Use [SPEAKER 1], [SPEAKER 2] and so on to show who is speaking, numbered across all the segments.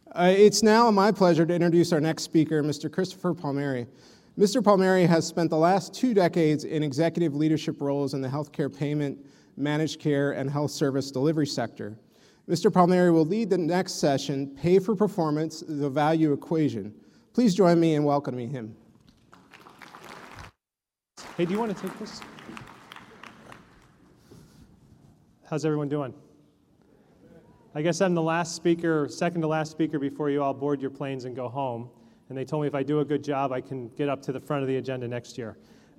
[SPEAKER 1] It's now my pleasure to introduce our next speaker, Mr. Christopher Palmieri. Mr. Palmieri has spent the last 2 decades in executive leadership roles in the healthcare payment, managed care, and health service delivery sector. Mr. Palmieri will lead the next session, Pay for Performance, the Value Equation. Please join me in welcoming him.
[SPEAKER 2] Hey, do you want to take this? How's everyone doing? I guess I'm the last speaker, second to last speaker before you all board your planes and go home. And they told me if I do a good job, I can get up to the front of the agenda next year.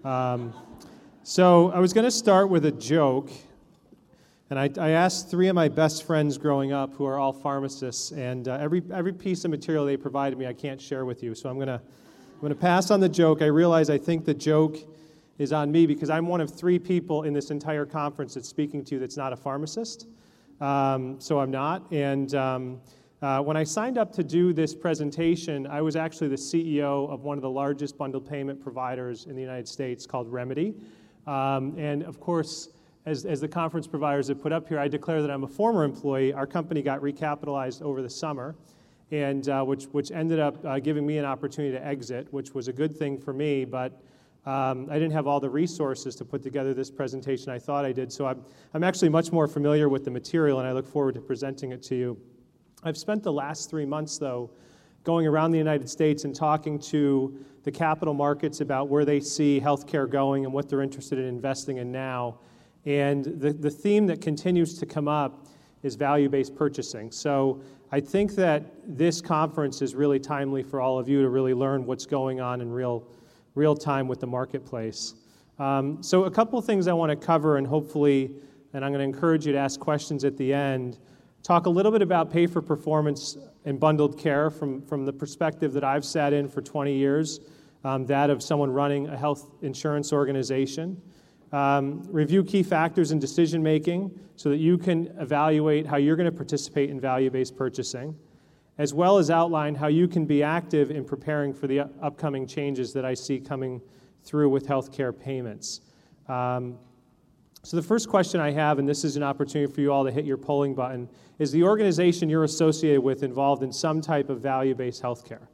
[SPEAKER 2] So I was going to start with a joke. And I asked 3 of my best friends growing up, who are all pharmacists, and every piece of material they provided me I can't share with you. So I'm going to pass on the joke. I realize I think the joke is on me because I'm one of 3 people in this entire conference that's speaking to you that's not a pharmacist. So I'm not. And when I signed up to do this presentation, I was actually the CEO of one of the largest bundled payment providers in the United States called Remedy. And of course, as the conference providers have put up here, I declare that I'm a former employee. Our company got recapitalized over the summer, and which ended up giving me an opportunity to exit, which was a good thing for me, but I didn't have all the resources to put together this presentation I thought I did, so I'm actually much more familiar with the material, and I look forward to presenting it to you. I've spent the last 3 months, though, going around the United States and talking to the capital markets about where they see healthcare going and what they're interested in investing in now. And the theme that continues to come up is value-based purchasing. So I think that this conference is really timely for all of you to really learn what's going on in real time with the marketplace. So a couple of things I want to cover, and hopefully, and I'm going to encourage you to ask questions at the end, talk a little bit about pay for performance and bundled care from the perspective that I've sat in for 20 years, that of someone running a health insurance organization. Review key factors in decision making so that you can evaluate how you're going to participate in value-based purchasing, as well as outline how you can be active in preparing for the upcoming changes that I see coming through with healthcare payments. So the first question I have, and this is an opportunity for you all to hit your polling button, is the organization you're associated with involved in some type of value-based healthcare?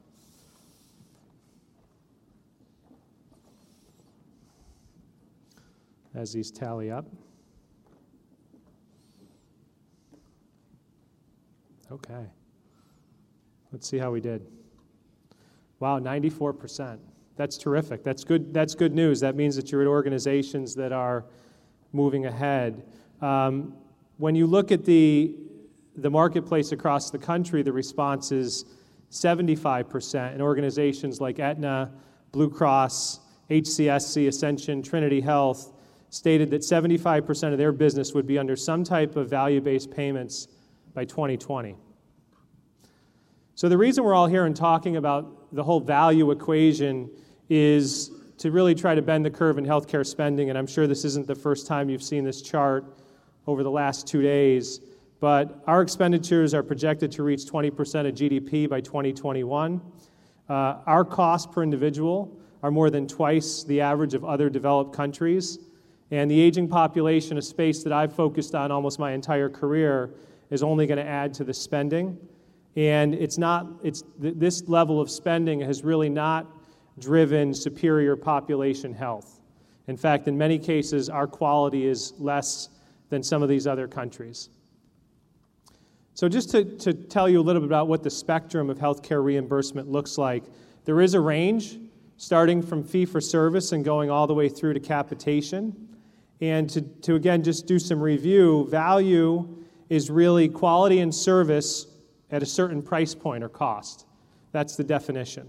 [SPEAKER 2] As these tally up. Okay. Let's see how we did. Wow, 94%. That's terrific. That's good news. That means that you're at organizations that are moving ahead. When you look at the marketplace across the country, the response is 75%. And organizations like Aetna, Blue Cross, HCSC, Ascension, Trinity Health stated that 75% of their business would be under some type of value-based payments by 2020. So the reason we're all here and talking about the whole value equation is to really try to bend the curve in healthcare spending, and I'm sure this isn't the first time you've seen this chart over the last 2 days, but our expenditures are projected to reach 20% of GDP by 2021. Our costs per individual are more than twice the average of other developed countries. And the aging population, a space that I've focused on almost my entire career, is only going to add to the spending. And this level of spending has really not driven superior population health. In fact, in many cases, our quality is less than some of these other countries. So just to tell you a little bit about what the spectrum of healthcare reimbursement looks like, there is a range starting from fee-for-service and going all the way through to capitation. And to again, just do some review, value is really quality and service at a certain price point or cost. That's the definition.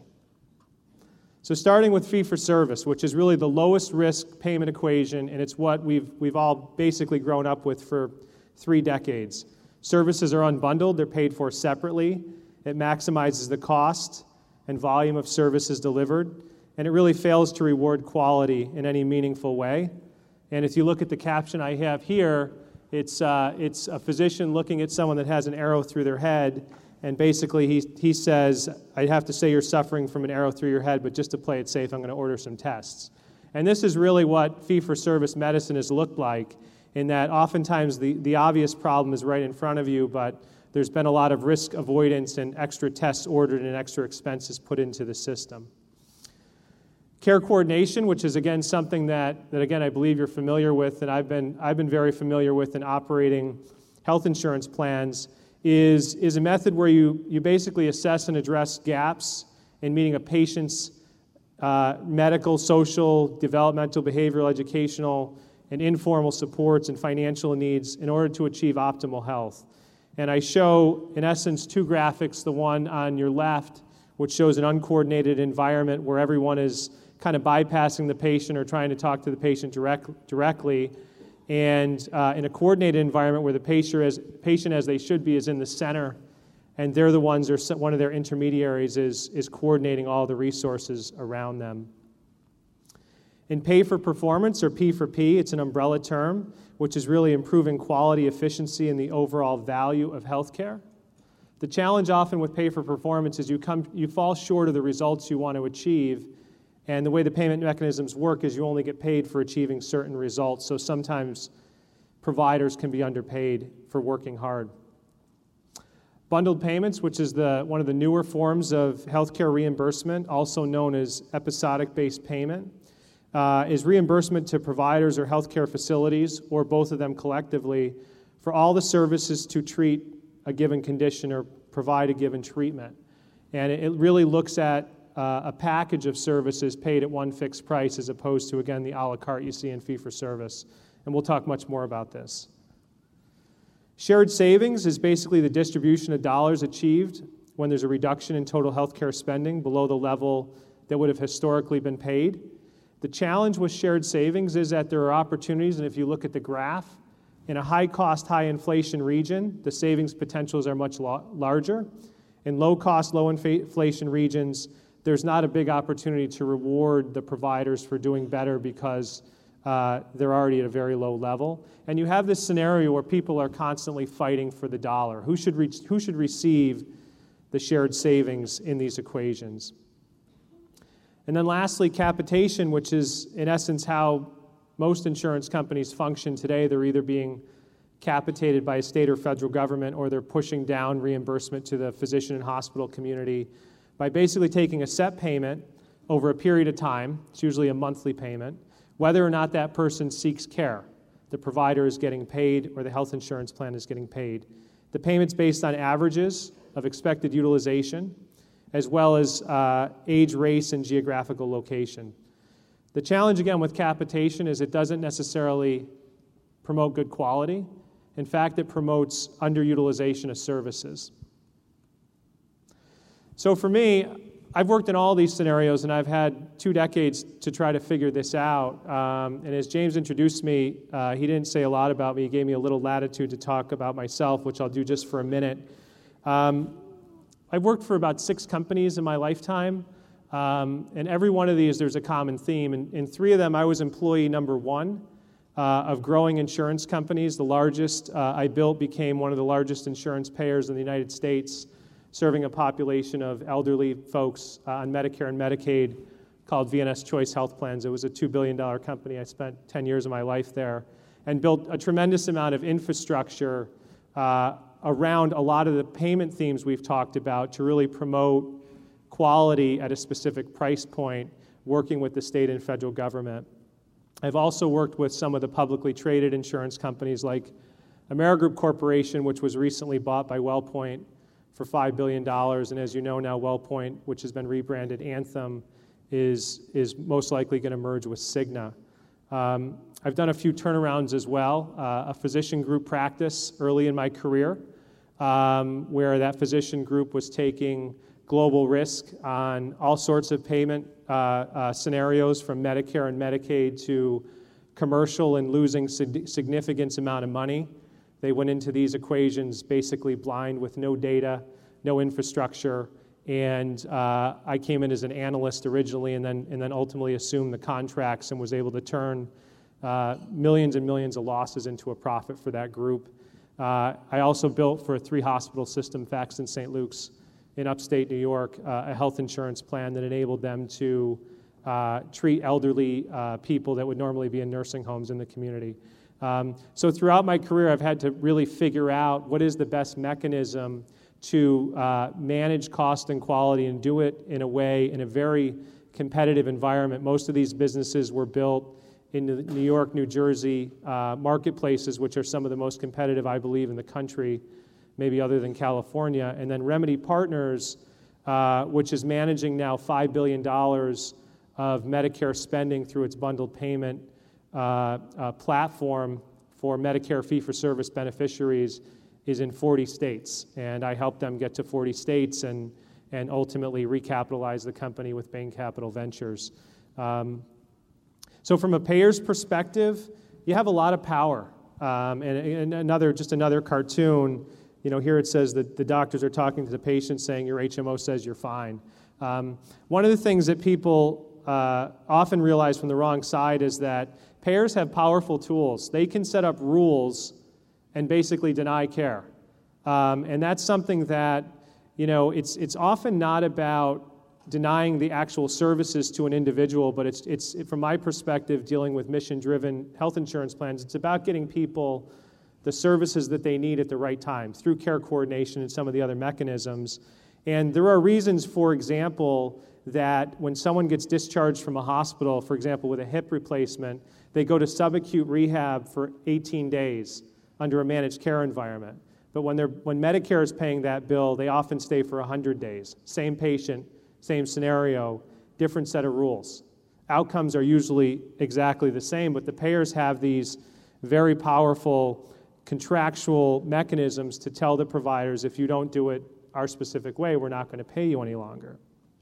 [SPEAKER 2] So starting with fee-for-service, which is really the lowest risk payment equation, and it's what we've all basically grown up with for 3 decades. Services are unbundled, they're paid for separately. It maximizes the cost and volume of services delivered, and it really fails to reward quality in any meaningful way. And if you look at the caption I have here, it's a physician looking at someone that has an arrow through their head, and basically he says, I have to say you're suffering from an arrow through your head, but just to play it safe, I'm going to order some tests. And this is really what fee-for-service medicine has looked like, in that oftentimes the obvious problem is right in front of you, but there's been a lot of risk avoidance and extra tests ordered and extra expenses put into the system. Care coordination, which is again something that again I believe you're familiar with, and I've been very familiar with in operating health insurance plans, is a method where you basically assess and address gaps in meeting a patient's medical, social, developmental, behavioral, educational, and informal supports and financial needs in order to achieve optimal health. And I show, in essence, two graphics, the one on your left, which shows an uncoordinated environment where everyone is kind of bypassing the patient or trying to talk to the patient directly, and in a coordinated environment where the patient as they should be is in the center, and they're the ones, or one of their intermediaries is coordinating all the resources around them. In pay for performance, or P for P, it's an umbrella term, which is really improving quality, efficiency, and the overall value of healthcare. The challenge often with pay for performance is you fall short of the results you want to achieve, and the way the payment mechanisms work is you only get paid for achieving certain results, so sometimes providers can be underpaid for working hard. Bundled payments, which is one of the newer forms of healthcare reimbursement, also known as episodic-based payment, is reimbursement to providers or healthcare facilities, or both of them collectively, for all the services to treat a given condition or provide a given treatment. And it really looks at a package of services paid at one fixed price as opposed to, again, the a la carte you see in fee-for-service. And we'll talk much more about this. Shared savings is basically the distribution of dollars achieved when there's a reduction in total healthcare spending below the level that would have historically been paid. The challenge with shared savings is that there are opportunities, and if you look at the graph, in a high-cost, high-inflation region, the savings potentials are much larger. In low-cost, low-inflation regions, there's not a big opportunity to reward the providers for doing better because they're already at a very low level. And you have this scenario where people are constantly fighting for the dollar. Who should receive the shared savings in these equations? And then lastly, capitation, which is in essence how most insurance companies function today. They're either being capitated by a state or federal government, or they're pushing down reimbursement to the physician and hospital community by basically taking a set payment over a period of time. It's usually a monthly payment, whether or not that person seeks care. The provider is getting paid or the health insurance plan is getting paid. The payment's based on averages of expected utilization, as well as age, race, and geographical location. The challenge, again, with capitation is it doesn't necessarily promote good quality. In fact, it promotes underutilization of services. So for me, I've worked in all these scenarios, and I've had 2 decades to try to figure this out. And as James introduced me, he didn't say a lot about me. He gave me a little latitude to talk about myself, which I'll do just for a minute. I've worked for about 6 companies in my lifetime, and every one of these there's a common theme. In 3 of them, I was employee number 1 of growing insurance companies. The largest I built became one of the largest insurance payers in the United States, serving a population of elderly folks on Medicare and Medicaid called VNS Choice Health Plans. It was a $2 billion company. I spent 10 years of my life there and built a tremendous amount of infrastructure around a lot of the payment themes we've talked about to really promote quality at a specific price point, working with the state and federal government. I've also worked with some of the publicly traded insurance companies like Amerigroup Corporation, which was recently bought by WellPoint for $5 billion, and as you know now, WellPoint, which has been rebranded Anthem, is most likely going to merge with Cigna. I've done a few turnarounds as well, a physician group practice early in my career, where that physician group was taking global risk on all sorts of payment scenarios, from Medicare and Medicaid to commercial, and losing significant amount of money. They went into these equations basically blind, with no data, no infrastructure, and I came in as an analyst originally, and then ultimately assumed the contracts and was able to turn millions and millions of losses into a profit for that group. I also built for a 3-hospital system, Faxton St. Luke's in upstate New York, a health insurance plan that enabled them to treat elderly people that would normally be in nursing homes in the community. So throughout my career, I've had to really figure out what is the best mechanism to manage cost and quality and do it in a very competitive environment. Most of these businesses were built in the New York, New Jersey marketplaces, which are some of the most competitive, I believe, in the country, maybe other than California. And then Remedy Partners, which is managing now $5 billion of Medicare spending through its bundled payment platform for Medicare fee-for-service beneficiaries, is in 40 states. And I helped them get to 40 states and ultimately recapitalize the company with Bain Capital Ventures. So from a payer's perspective, you have a lot of power. And another cartoon, here it says that the doctors are talking to the patient saying your HMO says you're fine. One of the things that people often realize from the wrong side is that payers have powerful tools. They can set up rules and basically deny care. And that's something that, it's often not about denying the actual services to an individual, but it's from my perspective, dealing with mission-driven health insurance plans, it's about getting people the services that they need at the right time through care coordination and some of the other mechanisms. And there are reasons, for example, that when someone gets discharged from a hospital, for example, with a hip replacement, they go to subacute rehab for 18 days under a managed care environment. But when Medicare is paying that bill, they often stay for 100 days. Same patient, same scenario, different set of rules. Outcomes are usually exactly the same, but the payers have these very powerful contractual mechanisms to tell the providers, if you don't do it our specific way, we're not going to pay you any longer.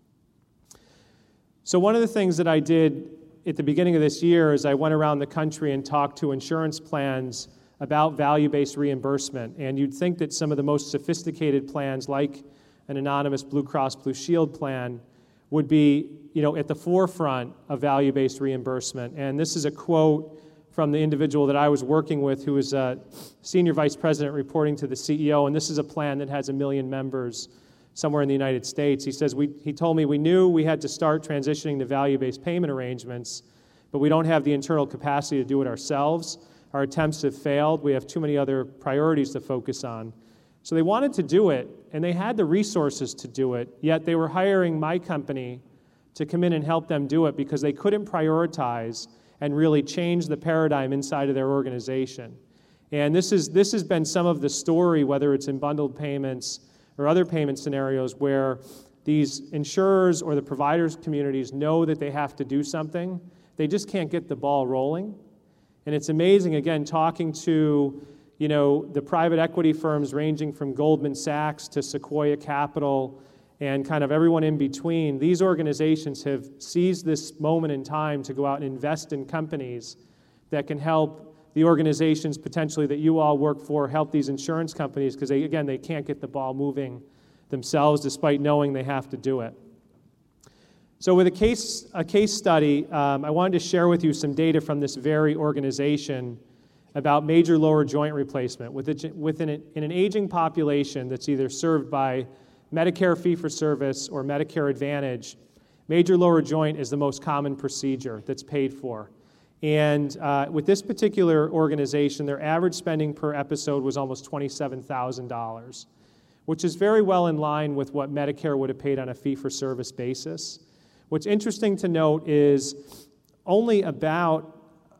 [SPEAKER 2] So one of the things that I did at the beginning of this year is I went around the country and talked to insurance plans about value-based reimbursement. And you'd think that some of the most sophisticated plans, like an anonymous Blue Cross Blue Shield plan, would be at the forefront of value-based reimbursement. And this is a quote from the individual that I was working with, who was a senior vice president reporting to the CEO, and this is a plan that has 1 million members somewhere in the United States. He says, he told me we knew we had to start transitioning to value-based payment arrangements, but we don't have the internal capacity to do it ourselves. Our attempts have failed. We have too many other priorities to focus on. So they wanted to do it, and they had the resources to do it, yet they were hiring my company to come in and help them do it because they couldn't prioritize and really change the paradigm inside of their organization. And this has been some of the story, whether it's in bundled payments or other payment scenarios, where these insurers or the providers communities know that they have to do something. They just can't get the ball rolling. And it's amazing, again, talking to the private equity firms ranging from Goldman Sachs to Sequoia Capital and kind of everyone in between. These organizations have seized this moment in time to go out and invest in companies that can help the organizations potentially that you all work for, help these insurance companies, because they can't get the ball moving themselves despite knowing they have to do it. So with a case study, I wanted to share with you some data from this very organization about major lower joint replacement. In an aging population that's either served by Medicare fee-for-service or Medicare Advantage, major lower joint is the most common procedure that's paid for. And with this particular organization, their average spending per episode was almost $27,000, which is very well in line with what Medicare would have paid on a fee-for-service basis. What's interesting to note is only about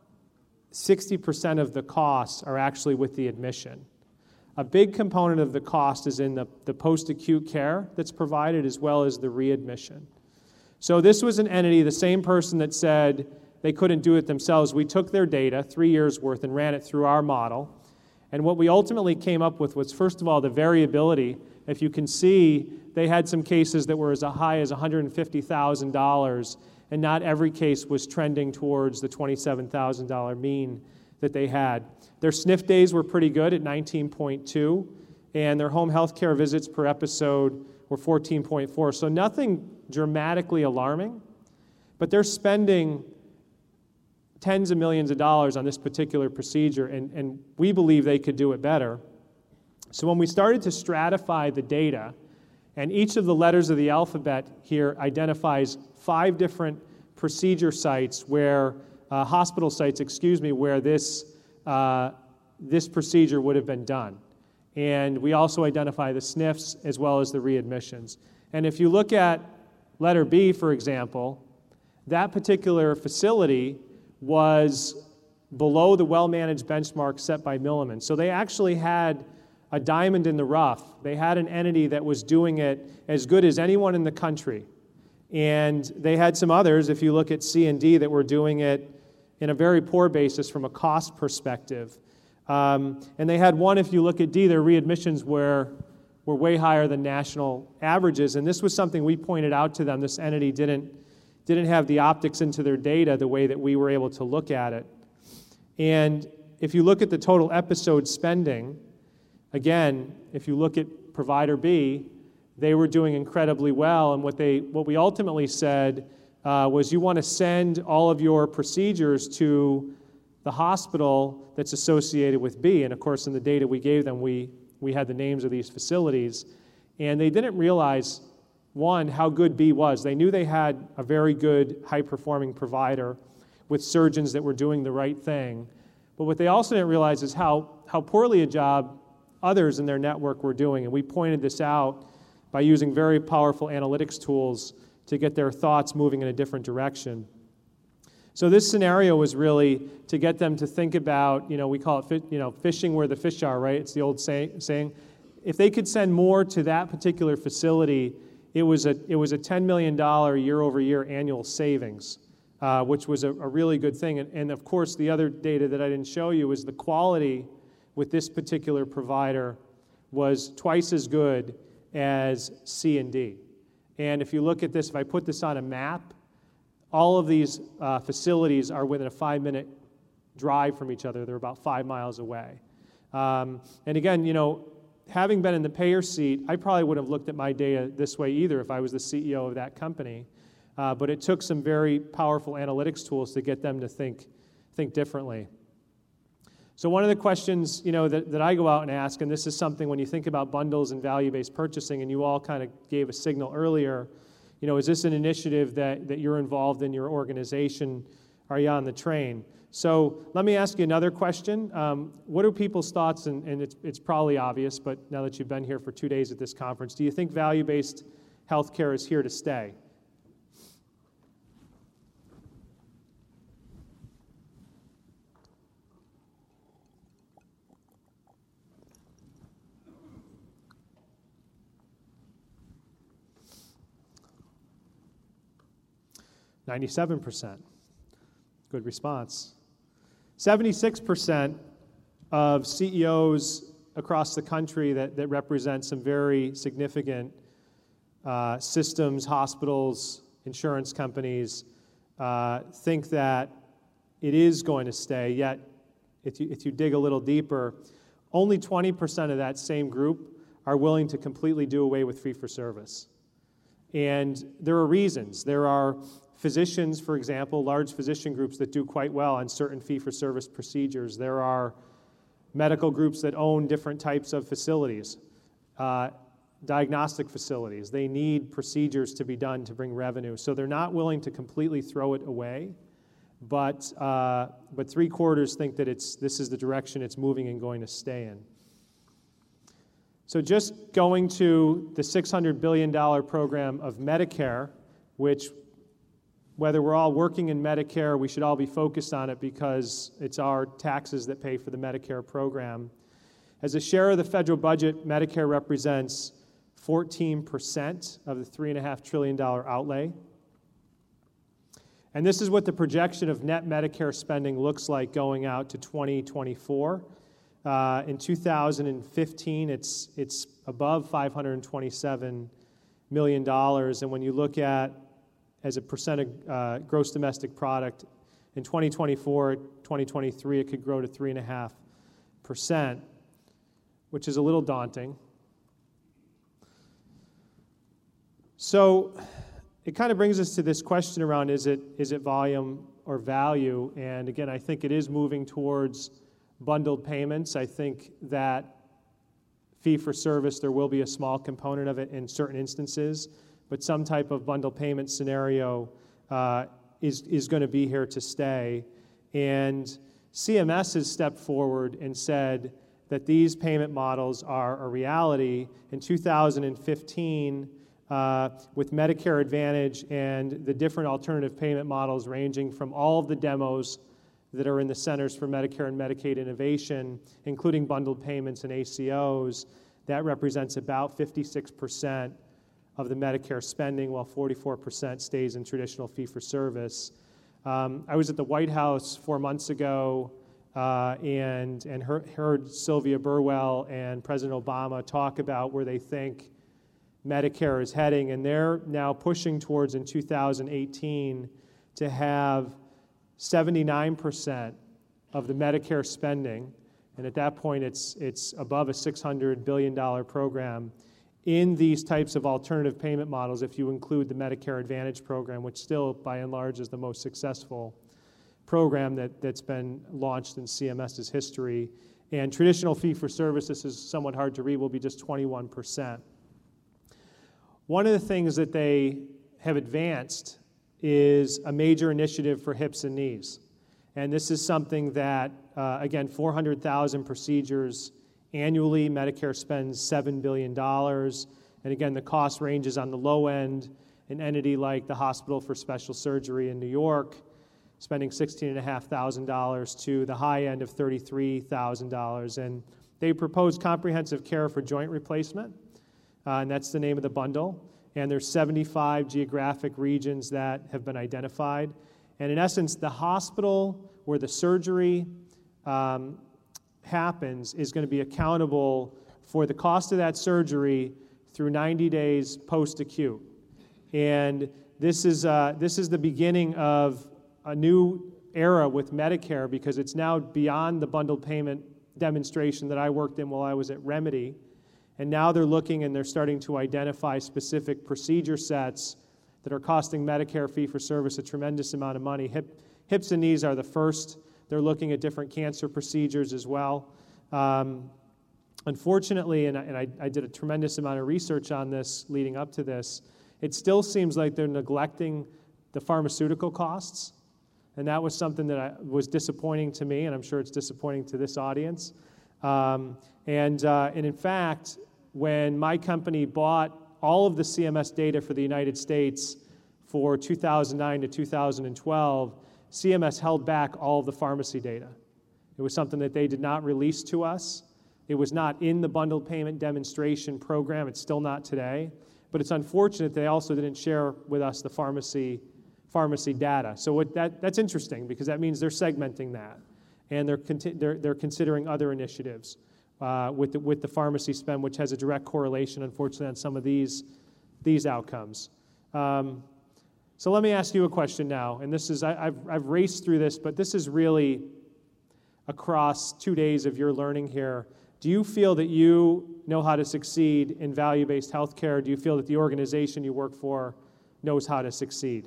[SPEAKER 2] 60% of the costs are actually with the admission. A big component of the cost is in the post-acute care that's provided, as well as the readmission. So this was an entity, the same person that said they couldn't do it themselves. We took their data, 3 years' worth, and ran it through our model. And what we ultimately came up with was, first of all, the variability. If you can see, they had some cases that were as high as $150,000, and not every case was trending towards the $27,000 mean that they had. Their SNF days were pretty good at 19.2, and their home health care visits per episode were 14.4. So nothing dramatically alarming, but they're spending tens of millions of dollars on this particular procedure, and we believe they could do it better. So when we started to stratify the data, and each of the letters of the alphabet here identifies 5 different procedure sites where, hospital sites, where this this procedure would have been done. And we also identify the SNFs as well as the readmissions. And if you look at letter B, for example, that particular facility was below the well-managed benchmark set by Milliman. So they actually had a diamond in the rough. They had an entity that was doing it as good as anyone in the country. And they had some others, if you look at C and D, that were doing it in a very poor basis from a cost perspective. And they had one, if you look at D, their readmissions were way higher than national averages. And this was something we pointed out to them. This entity didn't have the optics into their data the way that we were able to look at it. And if you look at the total episode spending, again, if you look at provider B, they were doing incredibly well. And what we ultimately said was you want to send all of your procedures to the hospital that's associated with B. And of course, in the data we gave them, we had the names of these facilities. And they didn't realize, one, how good B was. They knew they had a very good, high-performing provider with surgeons that were doing the right thing. But what they also didn't realize is how poorly a job others in their network were doing. And we pointed this out by using very powerful analytics tools to get their thoughts moving in a different direction. So this scenario was really to get them to think about, we call it, fishing where the fish are, right? It's the old saying. If they could send more to that particular facility, it was a $10 million year-over-year annual savings, which was a really good thing. And of course, the other data that I didn't show you is the quality with this particular provider was twice as good as C and D. And if you look at this, if I put this on a map, all of these facilities are within a 5-minute drive from each other. They're about 5 miles away. And again, having been in the payer seat, I probably wouldn't have looked at my data this way either if I was the CEO of that company. But it took some very powerful analytics tools to get them to think differently. So one of the questions, that I go out and ask, and this is something when you think about bundles and value-based purchasing, and you all kind of gave a signal earlier, is this an initiative that you're involved in your organization? Are you on the train? So let me ask you another question. What are people's thoughts, and it's probably obvious, but now that you've been here for 2 days at this conference, do you think value-based healthcare is here to stay? %. Good response. 76% of CEOs across the country that represent some very significant systems, hospitals, insurance companies, think that it is going to stay. Yet, if you dig a little deeper, only 20% of that same group are willing to completely do away with fee-for-service. And there are reasons. There are physicians, for example, large physician groups that do quite well on certain fee-for-service procedures. There are medical groups that own different types of facilities, diagnostic facilities. They need procedures to be done to bring revenue. So they're not willing to completely throw it away, but 3/4 think that this is the direction it's moving and going to stay in. So just going to the $600 billion program of Medicare, which whether we're all working in Medicare, we should all be focused on it because it's our taxes that pay for the Medicare program. As a share of the federal budget, Medicare represents 14% of the $3.5 trillion outlay. And this is what the projection of net Medicare spending looks like going out to 2024. In 2015, it's above $527 million. And when you look at as a percent of gross domestic product, in 2024, 2023, it could grow to 3.5%, which is a little daunting. So it kind of brings us to this question around, is it volume or value? And again, I think it is moving towards bundled payments. I think that fee-for-service, there will be a small component of it in certain instances, but some type of bundle payment scenario is going to be here to stay. And CMS has stepped forward and said that these payment models are a reality. In 2015, with Medicare Advantage and the different alternative payment models ranging from all of the demos that are in the Centers for Medicare and Medicaid Innovation, including bundled payments and ACOs, that represents about 56% of the Medicare spending, while 44% stays in traditional fee-for-service. I was at the White House 4 months ago and heard Sylvia Burwell and President Obama talk about where they think Medicare is heading, and they're now pushing towards, in 2018, to have 79% of the Medicare spending, and at that point it's above a $600 billion program, in these types of alternative payment models, if you include the Medicare Advantage program, which still, by and large, is the most successful program that's been launched in CMS's history. And traditional fee-for-service, this is somewhat hard to read, will be just 21%. One of the things that they have advanced is a major initiative for hips and knees. And this is something that, again, 400,000 procedures annually. Medicare spends $7 billion. And again, the cost ranges on the low end. An entity like the Hospital for Special Surgery in New York, spending $16,500 to the high end of $33,000. And they propose comprehensive care for joint replacement, and that's the name of the bundle. And there's 75 geographic regions that have been identified. And in essence, the hospital where the surgery happens is going to be accountable for the cost of that surgery through 90 days post-acute. And this is the beginning of a new era with Medicare, because it's now beyond the bundled payment demonstration that I worked in while I was at Remedy. And now they're looking and they're starting to identify specific procedure sets that are costing Medicare fee-for-service a tremendous amount of money. Hips and knees are the first. They're looking at different cancer procedures as well. Unfortunately, and I did a tremendous amount of research on this leading up to this, it still seems like they're neglecting the pharmaceutical costs. And that was something that was disappointing to me, and I'm sure it's disappointing to this audience. And in fact, when my company bought all of the CMS data for the United States for 2009 to 2012, CMS held back all of the pharmacy data. It was something that they did not release to us. It was not in the bundled payment demonstration program. It's still not today. But it's unfortunate they also didn't share with us the pharmacy data. So that's interesting, because that means they're segmenting that. And they're considering other initiatives with the pharmacy spend, which has a direct correlation, unfortunately, on some of these outcomes. So let me ask you a question now, and this is I've raced through this, but this is really across 2 days of your learning here. Do you feel that you know how to succeed in value-based healthcare? Do you feel that the organization you work for knows how to succeed?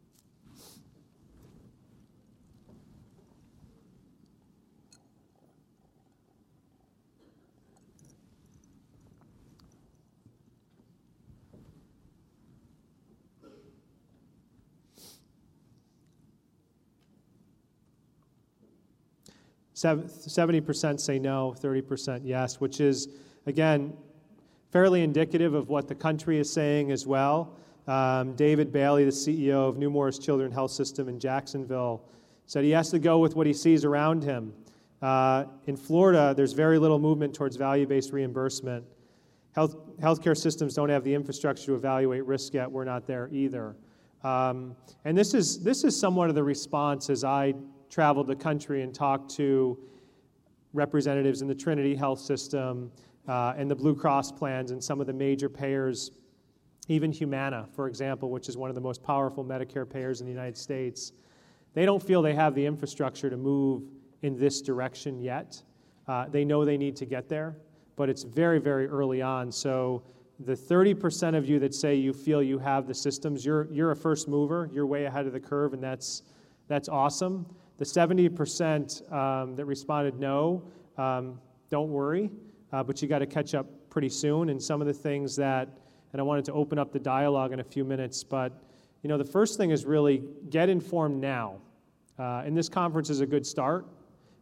[SPEAKER 2] So 70% say no, 30% yes, which is, again, fairly indicative of what the country is saying as well. David Bailey, the CEO of New Morris Children's Health System in Jacksonville, said he has to go with what he sees around him. In Florida, there's very little movement towards value-based reimbursement. Healthcare systems don't have the infrastructure to evaluate risk yet. We're not there either. And this is somewhat of the response as I traveled the country and talked to representatives in the Trinity Health System and the Blue Cross plans and some of the major payers, even Humana, for example, which is one of the most powerful Medicare payers in the United States. They don't feel they have the infrastructure to move in this direction yet. They know they need to get there, but it's very, very early on. So the 30% of you that say you feel you have the systems, you're a first mover, you're way ahead of the curve, and that's awesome. The 70% that responded no, don't worry, but you got to catch up pretty soon. And some of the things that, and I wanted to open up the dialogue in a few minutes, but the first thing is really get informed now. And this conference is a good start,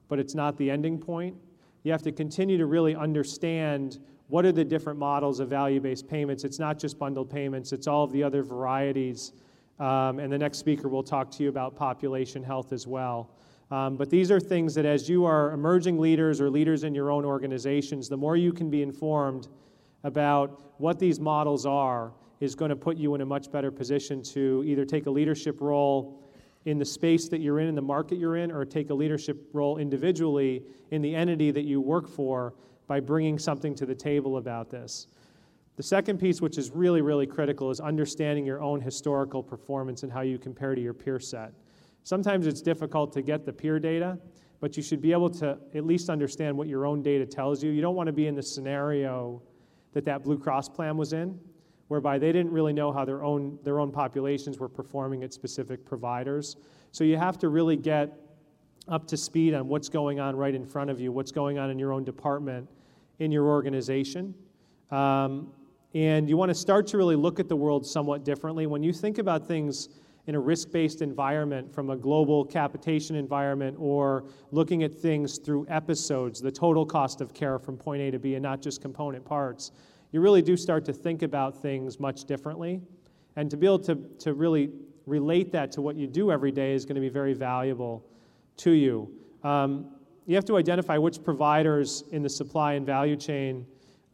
[SPEAKER 2] but it's not the ending point. You have to continue to really understand what are the different models of value-based payments. It's not just bundled payments, it's all of the other varieties. And the next speaker will talk to you about population health as well. But these are things that as you are emerging leaders or leaders in your own organizations, the more you can be informed about what these models are is going to put you in a much better position to either take a leadership role in the space that you're in the market you're in, or take a leadership role individually in the entity that you work for by bringing something to the table about this. The second piece, which is really, really critical, is understanding your own historical performance and how you compare to your peer set. Sometimes it's difficult to get the peer data, but you should be able to at least understand what your own data tells you. You don't want to be in the scenario that Blue Cross plan was in, whereby they didn't really know how their own populations were performing at specific providers. So you have to really get up to speed on what's going on right in front of you, what's going on in your own department, in your organization. And you want to start to really look at the world somewhat differently. When you think about things in a risk-based environment from a global capitation environment, or looking at things through episodes, the total cost of care from point A to B and not just component parts, you really do start to think about things much differently. And to be able to really relate that to what you do every day is going to be very valuable to you. You have to identify which providers in the supply and value chain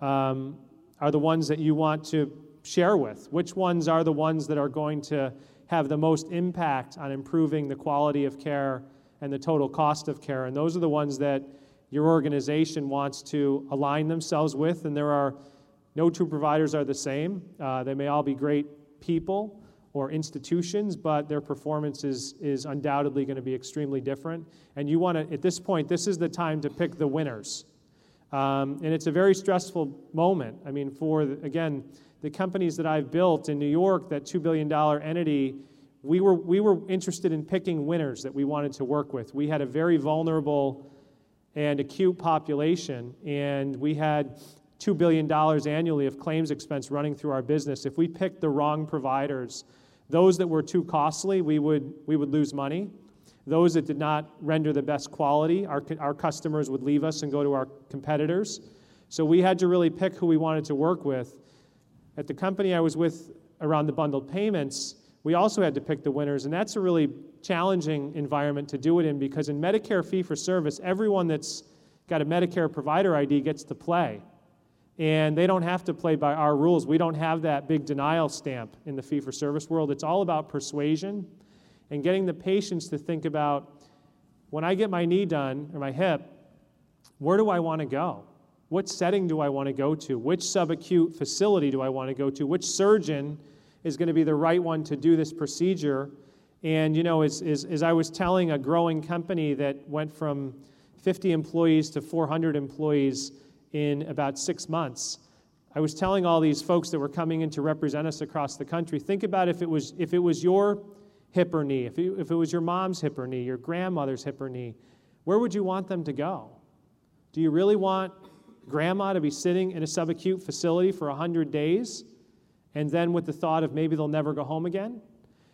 [SPEAKER 2] are the ones that you want to share with. Which ones are the ones that are going to have the most impact on improving the quality of care and the total cost of care. And those are the ones that your organization wants to align themselves with. And there are no two providers are the same. They may all be great people or institutions, but their performance is undoubtedly going to be extremely different. And you want to, at this point, this is the time to pick the winners. And it's a very stressful moment. I mean, again, the companies that I've built in New York, that $2 billion entity, we were interested in picking winners that we wanted to work with. We had a very vulnerable and acute population, and we had $2 billion annually of claims expense running through our business. If we picked the wrong providers, those that were too costly, we would lose money. Those that did not render the best quality, our customers would leave us and go to our competitors. So we had to really pick who we wanted to work with. At the company I was with around the bundled payments, we also had to pick the winners, and that's a really challenging environment to do it in, because in Medicare fee-for-service, everyone that's got a Medicare provider ID gets to play. And they don't have to play by our rules. We don't have that big denial stamp in the fee-for-service world. It's all about persuasion and getting the patients to think about, when I get my knee done or my hip, where do I want to go? What setting do I want to go to? Which subacute facility do I want to go to? Which surgeon is going to be the right one to do this procedure? And, you know, as I was telling a growing company that went from 50 employees to 400 employees in about 6 months, I was telling all these folks that were coming in to represent us across the country, think about if it was your hip or knee, if it was your mom's hip or knee, your grandmother's hip or knee, where would you want them to go? Do you really want grandma to be sitting in a subacute facility for 100 days, and then with the thought of maybe they'll never go home again?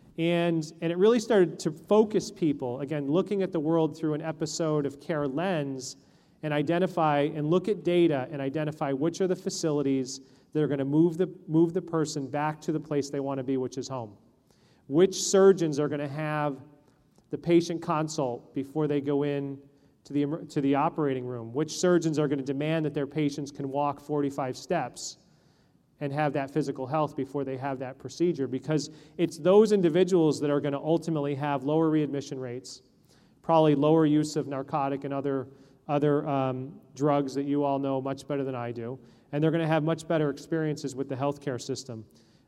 [SPEAKER 2] And it really started to focus people, again, looking at the world through an episode of care lens, and identify and look at data and identify which are the facilities that are going to move the person back to the place they want to be, which is home. Which surgeons are going to have the patient consult before they go in to the operating room? Which surgeons are going to demand that their patients can walk 45 steps and have that physical health before they have that procedure? Because it's those individuals that are going to ultimately have lower readmission rates, probably lower use of narcotic and other drugs that you all know much better than I do, and they're going to have much better experiences with the healthcare system.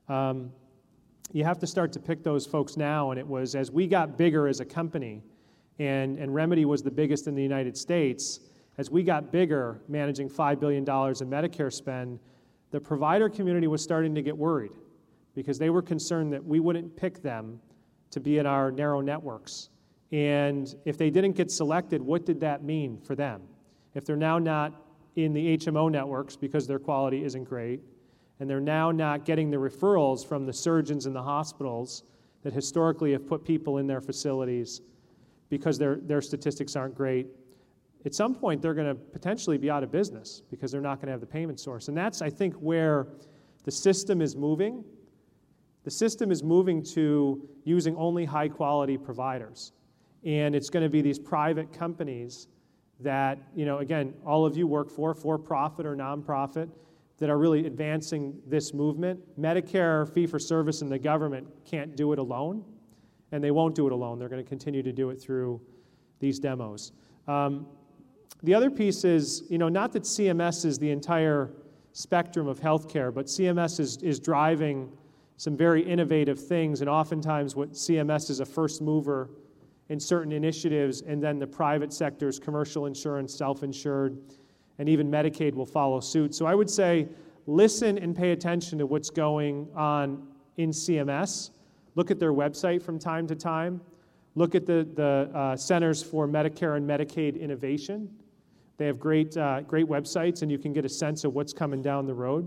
[SPEAKER 2] You have to start to pick those folks now, and it was as we got bigger as a company, and Remedy was the biggest in the United States, as we got bigger, managing $5 billion in Medicare spend, the provider community was starting to get worried because they were concerned that we wouldn't pick them to be in our narrow networks. And if they didn't get selected, what did that mean for them? If they're now not in the HMO networks because their quality isn't great, and they're now not getting the referrals from the surgeons in the hospitals that historically have put people in their facilities because their statistics aren't great, at some point they're going to potentially be out of business because they're not going to have the payment source. And that's, I think, where the system is moving. The system is moving to using only high-quality providers. And it's going to be these private companies that, again, all of you work for-profit or nonprofit, that are really advancing this movement. Medicare, fee-for-service, and the government can't do it alone, and they won't do it alone. They're going to continue to do it through these demos. The other piece is, not that CMS is the entire spectrum of healthcare, but CMS is driving some very innovative things, and oftentimes what CMS is a first mover in certain initiatives, and then the private sectors, commercial insurance, self-insured, and even Medicaid will follow suit. So I would say listen and pay attention to what's going on in CMS. Look at their website from time to time. Look at the Centers for Medicare and Medicaid Innovation. They have great websites, and you can get a sense of what's coming down the road.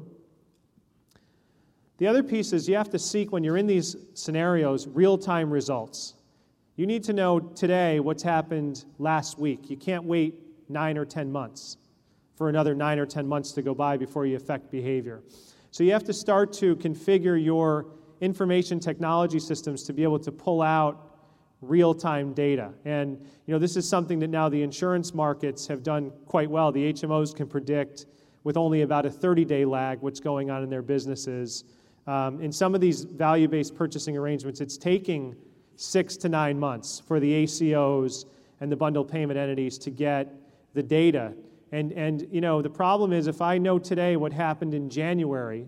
[SPEAKER 2] The other piece is you have to seek, when you're in these scenarios, real-time results. You need to know today what's happened last week. You can't wait 9 or 10 months for another 9 or 10 months to go by before you affect behavior. So you have to start to configure your information technology systems to be able to pull out real-time data. And this is something that now the insurance markets have done quite well. The HMOs can predict with only about a 30-day lag what's going on in their businesses. In some of these value-based purchasing arrangements, it's taking 6 to 9 months for the ACOs and the bundle payment entities to get the data. And the problem is, if I know today what happened in January,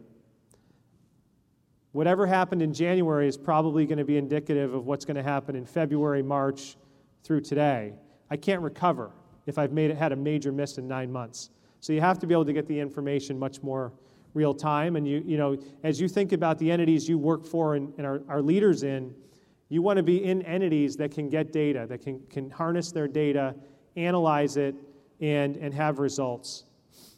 [SPEAKER 2] whatever happened in January is probably going to be indicative of what's going to happen in February, March, through today. I can't recover if I've had a major miss in 9 months. So you have to be able to get the information much more real time. And as you think about the entities you work for and are leaders in, you want to be in entities that can get data, that can harness their data, analyze it, and have results.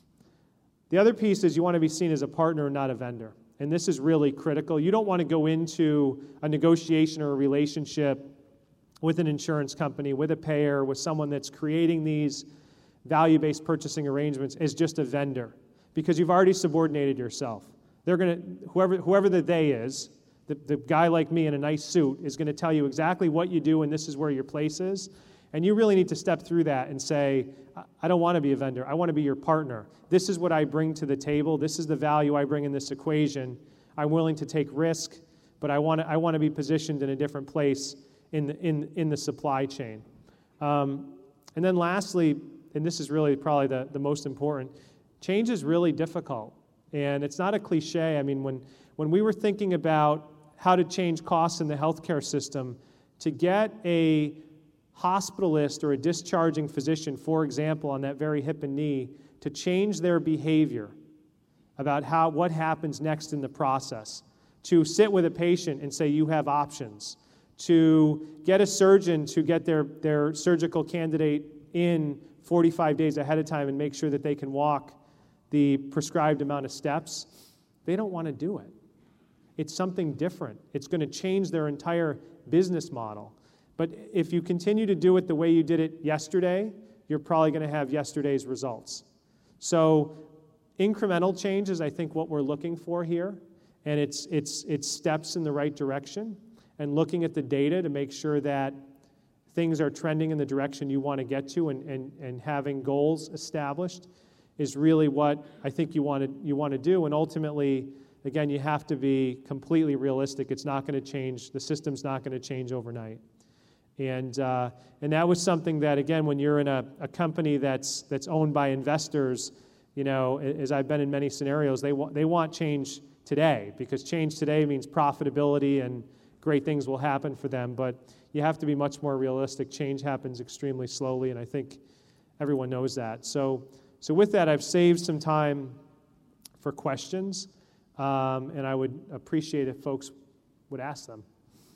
[SPEAKER 2] The other piece is you want to be seen as a partner, not a vendor. And this is really critical. You don't want to go into a negotiation or a relationship with an insurance company, with a payer, with someone that's creating these value-based purchasing arrangements as just a vendor, because you've already subordinated yourself. They're going to, whoever the they is, the guy like me in a nice suit is going to tell you exactly what you do and this is where your place is. And you really need to step through that and say, I don't want to be a vendor. I want to be your partner. This is what I bring to the table. This is the value I bring in this equation. I'm willing to take risk, but I want to be positioned in a different place in the supply chain. And then lastly, and this is really probably the most important, change is really difficult. And it's not a cliche. I mean, when we were thinking about how to change costs in the healthcare system, to get a hospitalist or a discharging physician, for example, on that very hip and knee, to change their behavior about what happens next in the process, to sit with a patient and say you have options, to get a surgeon to get their surgical candidate in 45 days ahead of time and make sure that they can walk the prescribed amount of steps, they don't want to do it. It's something different. It's going to change their entire business model. But if you continue to do it the way you did it yesterday, you're probably going to have yesterday's results. So incremental change is, I think, what we're looking for here, and it's steps in the right direction, and looking at the data to make sure that things are trending in the direction you want to get to, and having goals established is really what I think you want to do. And ultimately, again, you have to be completely realistic. It's not going to change. The system's not going to change overnight. And that was something that, again, when you're in a company that's owned by investors, as I've been in many scenarios, they want change today, because change today means profitability and great things will happen for them. But you have to be much more realistic. Change happens extremely slowly, and I think everyone knows that. So with that, I've saved some time for questions, and I would appreciate if folks would ask them.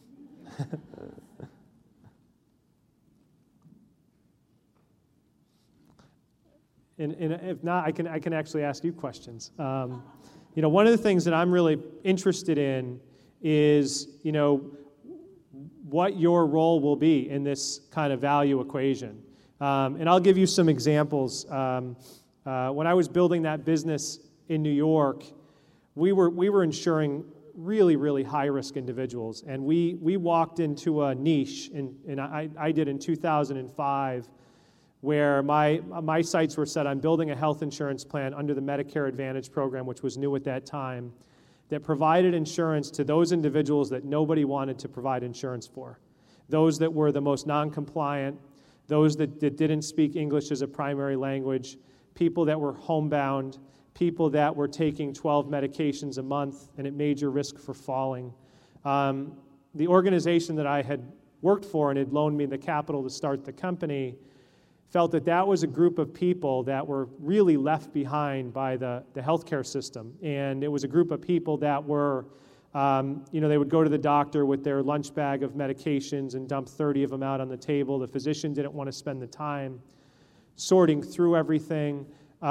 [SPEAKER 2] And if not, I can actually ask you questions. One of the things that I'm really interested in is, what your role will be in this kind of value equation. And I'll give you some examples. When I was building that business in New York, we were insuring really, really high-risk individuals. And we walked into a niche, and I did in 2005, where my sights were set on building a health insurance plan under the Medicare Advantage program, which was new at that time, that provided insurance to those individuals that nobody wanted to provide insurance for. Those that were the most non-compliant, those that didn't speak English as a primary language, people that were homebound, people that were taking 12 medications a month and at major risk for falling. The organization that I had worked for and had loaned me the capital to start the company felt that that was a group of people that were really left behind by the healthcare system. And it was a group of people that were, they would go to the doctor with their lunch bag of medications and dump 30 of them out on the table. The physician didn't want to spend the time sorting through everything.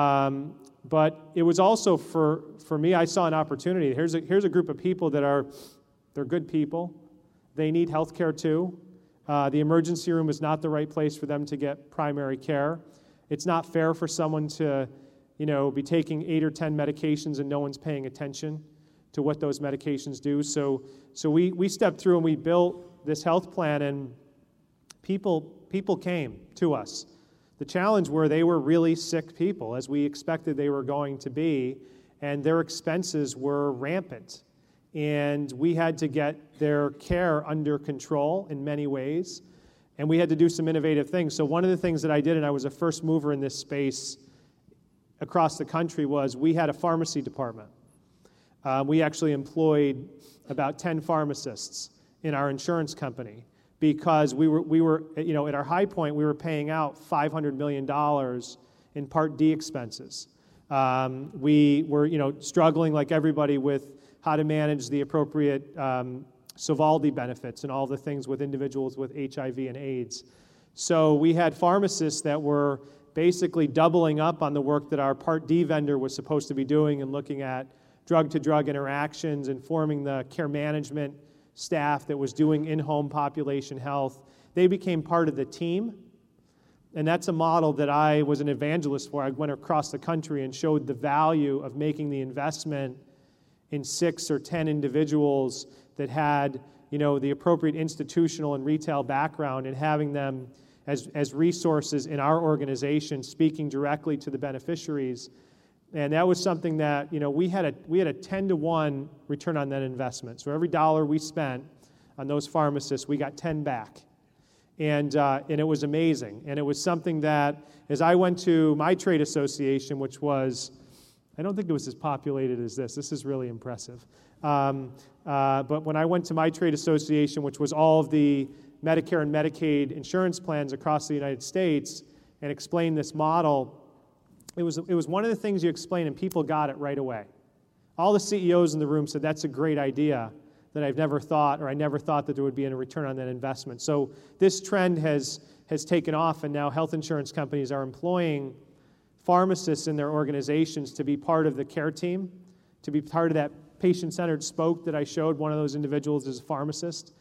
[SPEAKER 2] But it was also, for me, I saw an opportunity. Here's a group of people they're good people. They need health care too. The emergency room is not the right place for them to get primary care. It's not fair for someone to, be taking 8 or 10 medications and no one's paying attention to what those medications do. So we stepped through and we built this health plan, and people came to us. The challenge were they were really sick people, as we expected they were going to be, and their expenses were rampant. And we had to get their care under control in many ways, and we had to do some innovative things. So one of the things that I did, and I was a first mover in this space across the country, was we had a pharmacy department. We actually employed about 10 pharmacists in our insurance company because we were at our high point, we were paying out $500 million in Part D expenses. We were struggling like everybody with how to manage the appropriate Sovaldi benefits and all the things with individuals with HIV and AIDS. So we had pharmacists that were basically doubling up on the work that our Part D vendor was supposed to be doing and looking at drug-to-drug interactions and forming the care management staff that was doing in-home population health. They became part of the team, and that's a model that I was an evangelist for. I went across the country and showed the value of making the investment in 6 or 10 individuals that had, the appropriate institutional and retail background, and having them as resources in our organization, speaking directly to the beneficiaries. And that was something that, we had a 10-to-1 return on that investment. So every dollar we spent on those pharmacists, we got 10 back. And it was amazing. And it was something that, as I went to my trade association, which was, I don't think it was as populated as this. This is really impressive. But when I went to my trade association, which was all of the Medicare and Medicaid insurance plans across the United States, and explained this model, it was one of the things you explained, and people got it right away. All the CEOs in the room said, that's a great idea that I never thought that there would be a return on that investment. So this trend has taken off, and now health insurance companies are employing pharmacists in their organizations to be part of the care team, to be part of that patient-centered spoke that I showed. One of those individuals is a pharmacist.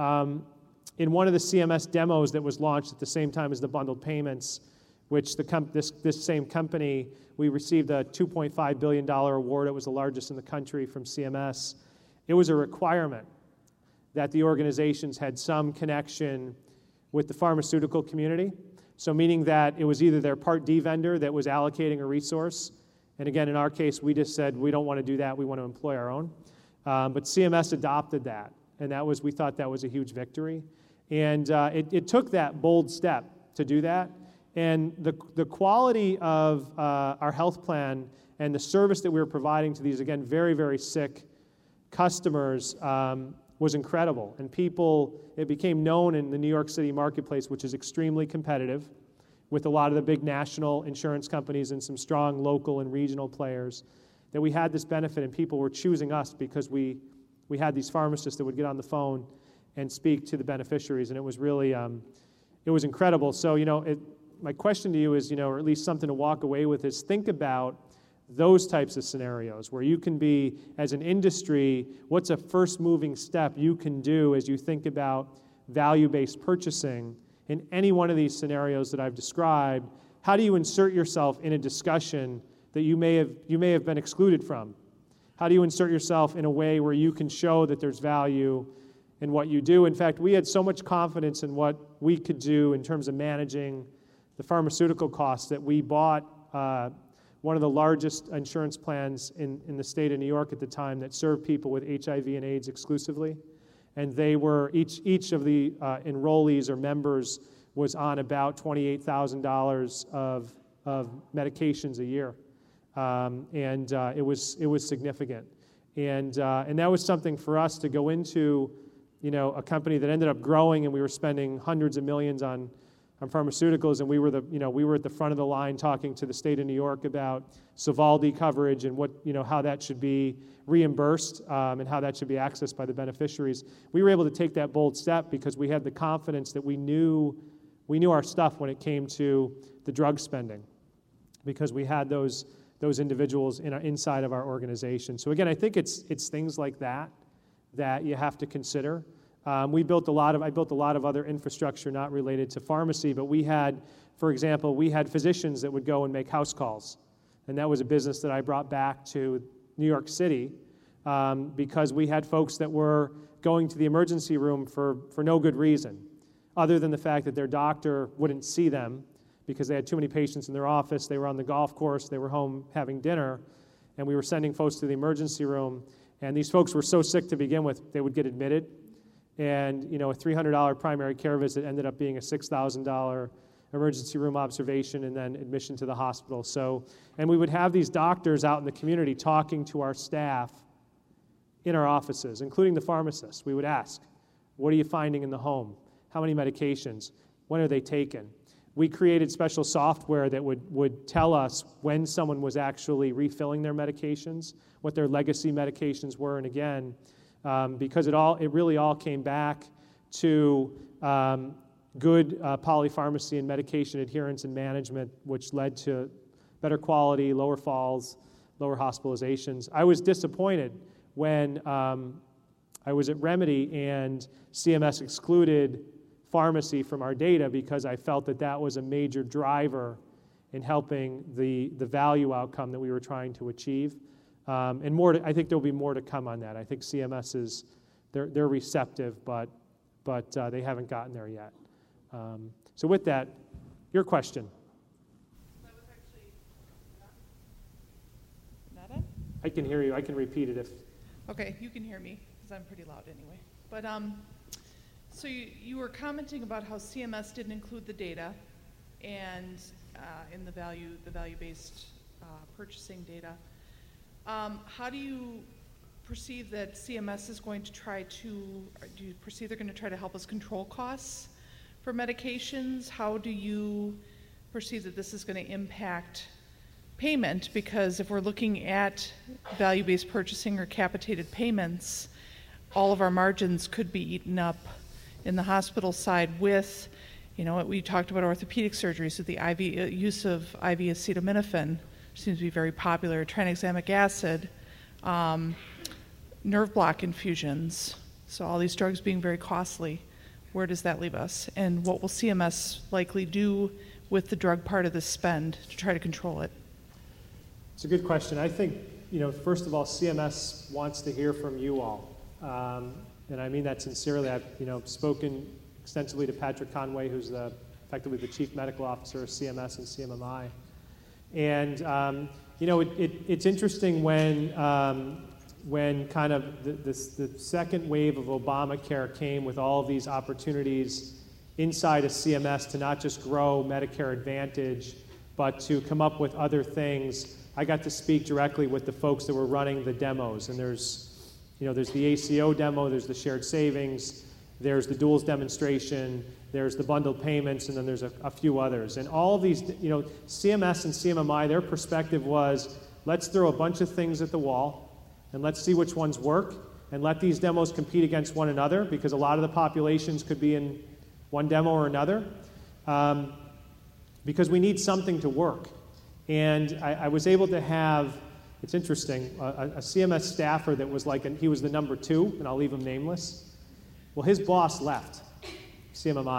[SPEAKER 2] In one of the CMS demos that was launched at the same time as the bundled payments, which this same company, we received a $2.5 billion award. It was the largest in the country from CMS. It was a requirement that the organizations had some connection with the pharmaceutical community. So meaning that it was either their Part D vendor that was allocating a resource, and again, in our case, we just said we don't want to do that, we want to employ our own. But CMS adopted that, and we thought that was a huge victory. And it took that bold step to do that. And the quality of our health plan and the service that we were providing to these, again, very, very sick customers was incredible. And it became known in the New York City marketplace, which is extremely competitive, with a lot of the big national insurance companies and some strong local and regional players, that we had this benefit, and people were choosing us because we had these pharmacists that would get on the phone and speak to the beneficiaries, and it was really, it was incredible. So, my question to you is, or at least something to walk away with, is think about those types of scenarios where you can be, as an industry, what's a first moving step you can do as you think about value-based purchasing in any one of these scenarios that I've described, how do you insert yourself in a discussion that you may have been excluded from? How do you insert yourself in a way where you can show that there's value in what you do? In fact, we had so much confidence in what we could do in terms of managing the pharmaceutical costs that we bought one of the largest insurance plans in the state of New York at the time that served people with HIV and AIDS exclusively. And they were, each of the enrollees or members was on about $28,000 of medications a year. It was significant. And that was something for us to go into, a company that ended up growing, and we were spending hundreds of millions on pharmaceuticals, and we were at the front of the line talking to the state of New York about Sovaldi coverage and how that should be reimbursed and how that should be accessed by the beneficiaries. We were able to take that bold step because we had the confidence that we knew our stuff when it came to the drug spending, because we had those individuals inside of our organization. So again, I think it's things like that you have to consider. I built a lot of other infrastructure not related to pharmacy, but for example, we had physicians that would go and make house calls. And that was a business that I brought back to New York City because we had folks that were going to the emergency room for no good reason, other than the fact that their doctor wouldn't see them because they had too many patients in their office, they were on the golf course, they were home having dinner, and we were sending folks to the emergency room. And these folks were so sick to begin with, they would get admitted. And a $300 primary care visit ended up being a $6,000 emergency room observation and then admission to the hospital. And we would have these doctors out in the community talking to our staff in our offices, including the pharmacists. We would ask, what are you finding in the home? How many medications? When are they taken? We created special software that would tell us when someone was actually refilling their medications, what their legacy medications were, and again, because it really all came back to good polypharmacy and medication adherence and management, which led to better quality, lower falls, lower hospitalizations. I was disappointed when I was at Remedy and CMS excluded pharmacy from our data because I felt that was a major driver in helping the value outcome that we were trying to achieve. And I think there'll be more to come on that. I think CMS they're receptive, but they haven't gotten there yet. So with that, your question.
[SPEAKER 3] That was actually not it?
[SPEAKER 2] I can hear you. I can repeat it if.
[SPEAKER 3] Okay, you can hear me because I'm pretty loud anyway. But so you were commenting about how CMS didn't include the data and in the value-based purchasing data. How do you perceive that CMS is going to do you perceive they're going to try to help us control costs for medications? How do you perceive that this is going to impact payment? Because if we're looking at value-based purchasing or capitated payments, all of our margins could be eaten up in the hospital side with, we talked about orthopedic surgeries with the use of IV acetaminophen, seems to be very popular, tranexamic acid, nerve block infusions. So all these drugs being very costly, where does that leave us? And what will CMS likely do with the drug part of the spend to try to control it?
[SPEAKER 2] It's a good question. I think, first of all, CMS wants to hear from you all. And I mean that sincerely. I've, spoken extensively to Patrick Conway, who's effectively the chief medical officer of CMS and CMMI. And, it's interesting when kind of the second wave of Obamacare came with all of these opportunities inside of CMS to not just grow Medicare Advantage, but to come up with other things. I got to speak directly with the folks that were running the demos, and there's the ACO demo, there's the shared savings, there's the duals demonstration, there's the bundled payments, and then there's a few others. And all of these, CMS and CMMI, their perspective was, let's throw a bunch of things at the wall, and let's see which ones work, and let these demos compete against one another, because a lot of the populations could be in one demo or another, because we need something to work. And I was able to have, it's interesting, a CMS staffer that was he was the number 2, and I'll leave him nameless. Well, his boss left CMMI.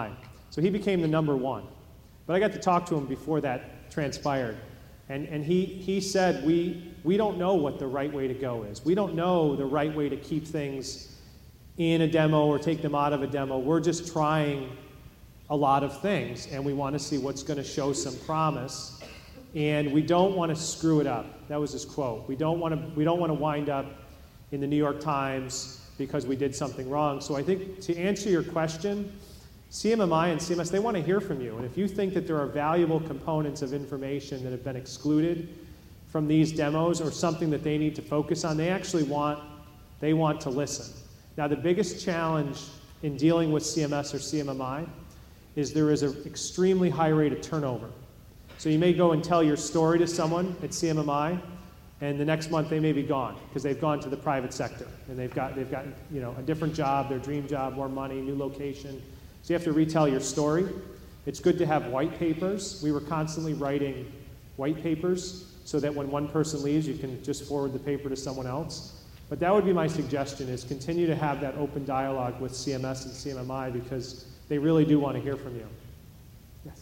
[SPEAKER 2] So he became the number one. But I got to talk to him before that transpired. And he said, we don't know what the right way to go is. We don't know the right way to keep things in a demo or take them out of a demo. We're just trying a lot of things, and we want to see what's going to show some promise. And we don't want to screw it up. That was his quote. We don't want to wind up in the New York Times because we did something wrong. So I think to answer your question, CMMI and CMS, they want to hear from you. And if you think that there are valuable components of information that have been excluded from these demos or something that they need to focus on, they want to listen. Now, the biggest challenge in dealing with CMS or CMMI is there is an extremely high rate of turnover. So you may go and tell your story to someone at CMMI, and the next month they may be gone because they've gone to the private sector and they've got a different job, their dream job, more money, new location. So you have to retell your story. It's good to have white papers. We were constantly writing white papers so that when one person leaves, you can just forward the paper to someone else. But that would be my suggestion, is continue to have that open dialogue with CMS and CMMI because they really do want to hear from you. Yes.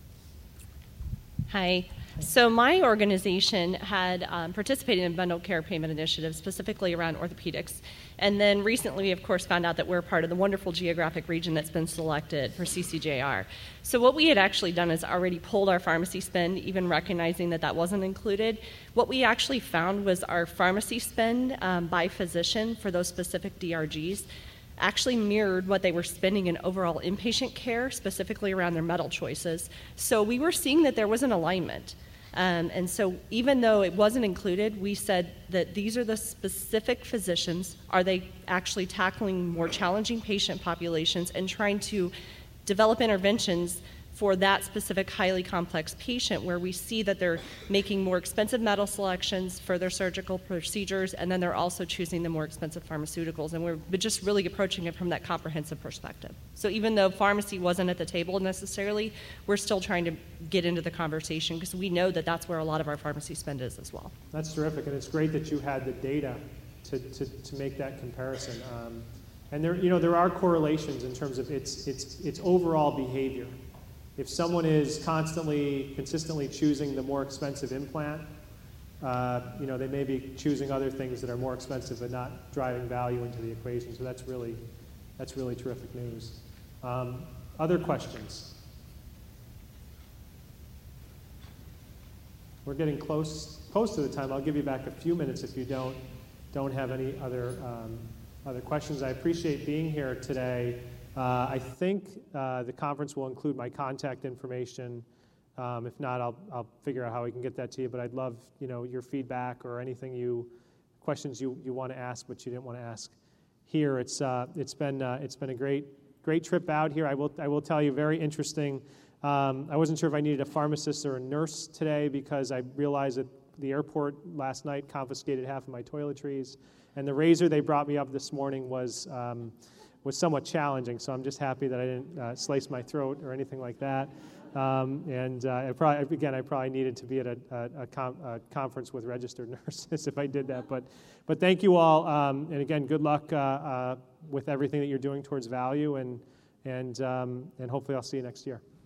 [SPEAKER 4] Hi. So my organization had participated in bundled care payment initiatives, specifically around orthopedics. And then recently, we, of course, found out that we're part of the wonderful geographic region that's been selected for CCJR. So what we had actually done is already pulled our pharmacy spend, even recognizing that that wasn't included. What we actually found was our pharmacy spend by physician for those specific DRGs actually mirrored what they were spending in overall inpatient care, specifically around their metal choices. So we were seeing that there was an alignment. And so even though it wasn't included, we said that these are the specific physicians. Are they actually tackling more challenging patient populations and trying to develop interventions for that specific highly complex patient where we see that they're making more expensive metal selections for their surgical procedures, and then they're also choosing the more expensive pharmaceuticals. And we're just really approaching it from that comprehensive perspective. So even though pharmacy wasn't at the table necessarily, we're still trying to get into the conversation because we know that that's where a lot of our pharmacy spend is as well.
[SPEAKER 2] That's terrific, and it's great that you had the data to make that comparison. And there are correlations in terms of its overall behavior. If someone is consistently choosing the more expensive implant, they may be choosing other things that are more expensive but not driving value into the equation. So that's really terrific news. Other questions? We're getting close to the time. I'll give you back a few minutes if you don't have any other questions. I appreciate being here today. I think the conference will include my contact information. If not, I'll figure out how we can get that to you. But I'd love your feedback or anything questions you want to ask but you didn't want to ask here. It's been a great trip out here. I will tell you, very interesting. I wasn't sure if I needed a pharmacist or a nurse today because I realized that the airport last night confiscated half of my toiletries, and the razor they brought me up this morning was somewhat challenging, so I'm just happy that I didn't slice my throat or anything like that. I probably needed to be at a conference with registered nurses if I did that. But thank you all, and again, good luck with everything that you're doing towards value, and hopefully I'll see you next year.